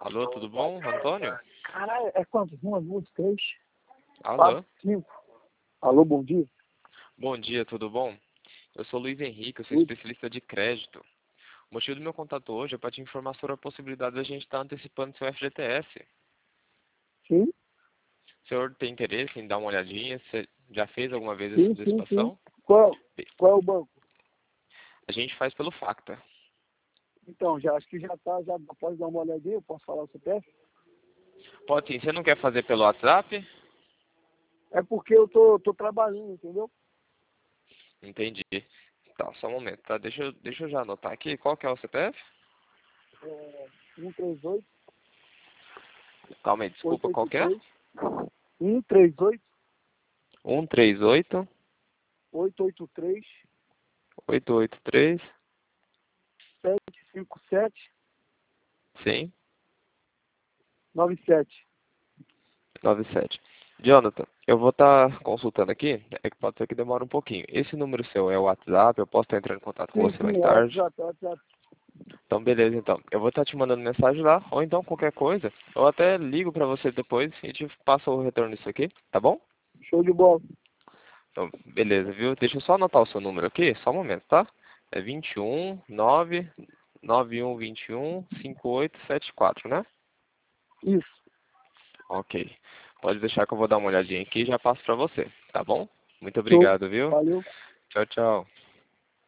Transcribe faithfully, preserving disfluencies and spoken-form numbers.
Alô, tudo bom, Antônio? Caralho, é quantos? Uma, duas, três, Alô, quatro, cinco. Alô, bom dia. bom dia, tudo bom? Eu sou Luiz Henrique, eu sou Oi. especialista de crédito. O motivo do meu contato hoje é para te informar sobre a possibilidade da gente estar antecipando seu F G T S. Sim, O senhor tem interesse em dar uma olhadinha? Você já fez alguma vez essa sim, sim, sim. antecipação? Qual, qual é o banco? A gente faz pelo Facta. Então, já acho que já tá, já pode dar uma olhadinha, eu posso falar o C P F? Pode sim, você não quer fazer pelo WhatsApp? É porque eu tô, tô trabalhando, entendeu? Entendi. Tá, só um momento, tá? Deixa eu, deixa eu já anotar aqui. Qual que é o C P F? É, um três oito, Calma aí, oito desculpa, qual oito que é? três, um três oito, um três oito, oito oito três, oito oito três, sete cinco sete, sim, nove sete. nove sete. Jonathan, eu vou estar consultando aqui, é que pode ser que demore um pouquinho. Esse número seu é o WhatsApp, eu posso estar entrando em contato com Sim, você sim, mais é tarde. WhatsApp, é WhatsApp. Então, beleza, então. Eu vou estar te mandando mensagem lá, ou então qualquer coisa, eu até ligo pra você depois e te passo o retorno disso aqui, tá bom? Show de bola. Então, beleza, viu? Deixa eu só anotar o seu número aqui, só um momento, tá? É vinte e um, nove, nove um vinte e um, cinco oito sete quatro, né? Isso. Ok. Pode deixar que eu vou dar uma olhadinha aqui e já passo pra você, tá bom? Muito Show. obrigado, viu? Valeu. Tchau, tchau.